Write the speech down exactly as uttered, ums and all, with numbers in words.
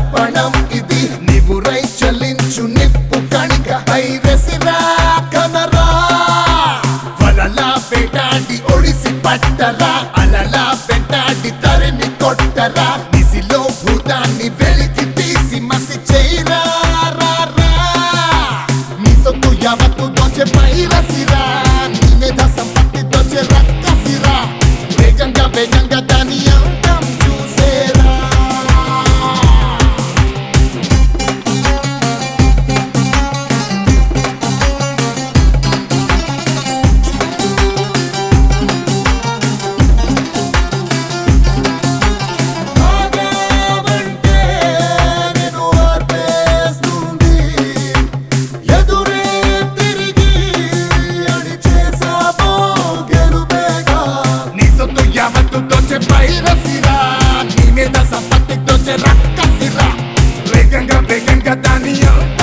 తర్పణం ఇది నీవు రై చలించు నిప్పు కణిక పైరసిరా కనరా వలలా వేటాడి ఒడిసి పట్టరా అలలా వెంటాడి తరిమి కొట్టరా నిసిలో భూతాన్ని వెలికి తీసి మసి చేయరా నీ సొత్తు యావత్తు దోచె పైరసిరా నీ మీద సంపత్తి దోచె రక్కసిరా వేగంగా వేగంగా దాని అంతం చూసేరా ఆగావంటే నిన్ను ఆర్పేస్తుంది ఎదురే తిరిగి అణిచేసావో గెలుపేగా నీ సొత్తు యావత్తు దోచె పైరసిరా నీ మీద సంపత్తి దోచె రక్కసిరా వేగంగా వేగంగా దాని అంతం